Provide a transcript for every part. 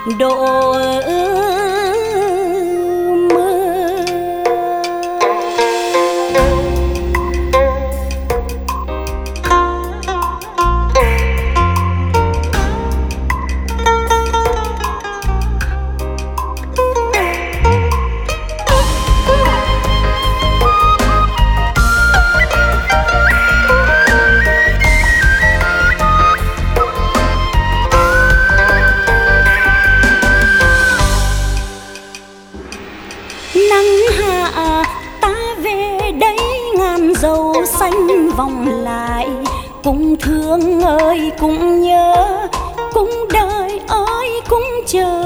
độ dâu xanh vòng lại, cũng thương ơi cũng nhớ, cũng đợi ơi cũng chờ.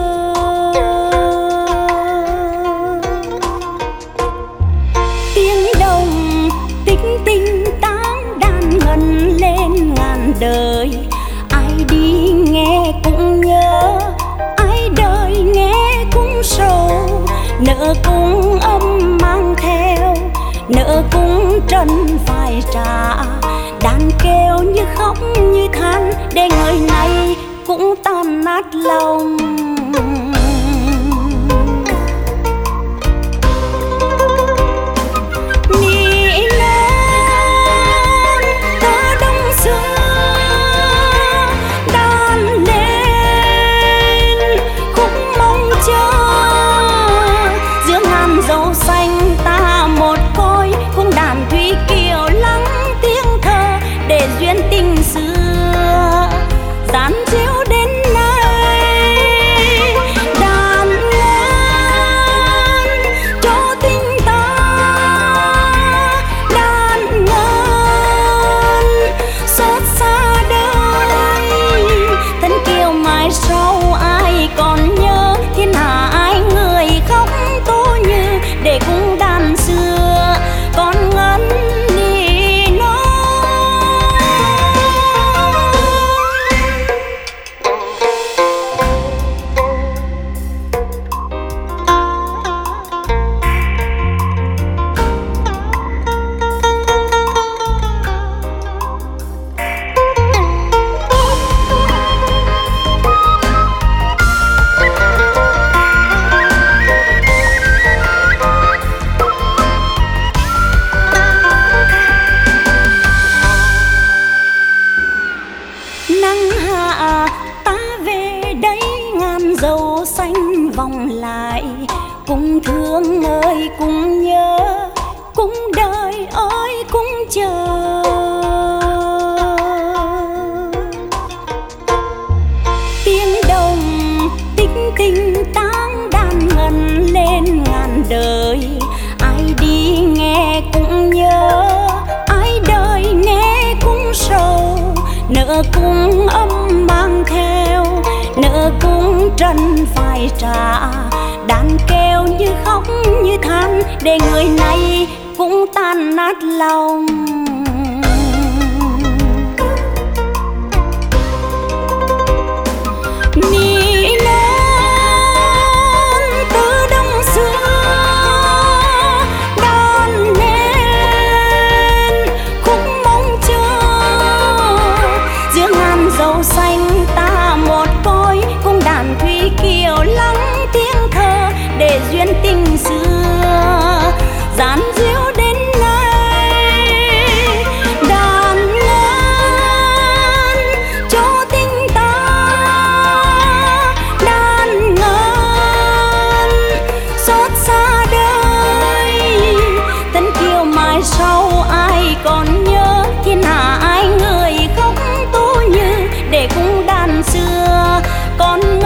Tiếng đồng tích tinh táng đàn ngân lên ngàn đời, ai đi nghe cũng nhớ, ai đời nghe cũng sầu. Nợ cũng âm mang theo, nợ cũng trần phải trả, đàn kêu như khóc như than, để người này cũng tan nát lòng. dâu xanh vòng lại, cũng thương ơi cũng nhớ, cũng đợi ơi cũng chờ. Tiếng đồng tích tinh táng đàn ngân lên ngàn đời, ai đi nghe cũng nhớ, ai đời nghe cũng sầu. Nợ cũng âm mang theo, nợ cũng trần phải trả, đàn kêu như khóc như than, để người này cũng tan nát lòng. Dâu xanh ta một cõi, cùng đàn thủy kiều lắng tiếng thơ, để duyên tình xưa dàn díu đến nay. Đàn ngân cho tình ta, đàn ngân xót xa đời. Tân kiều mai sau ai còn nhớ, thiên hạ ai người khóc tố như, để cũng đàn xưa con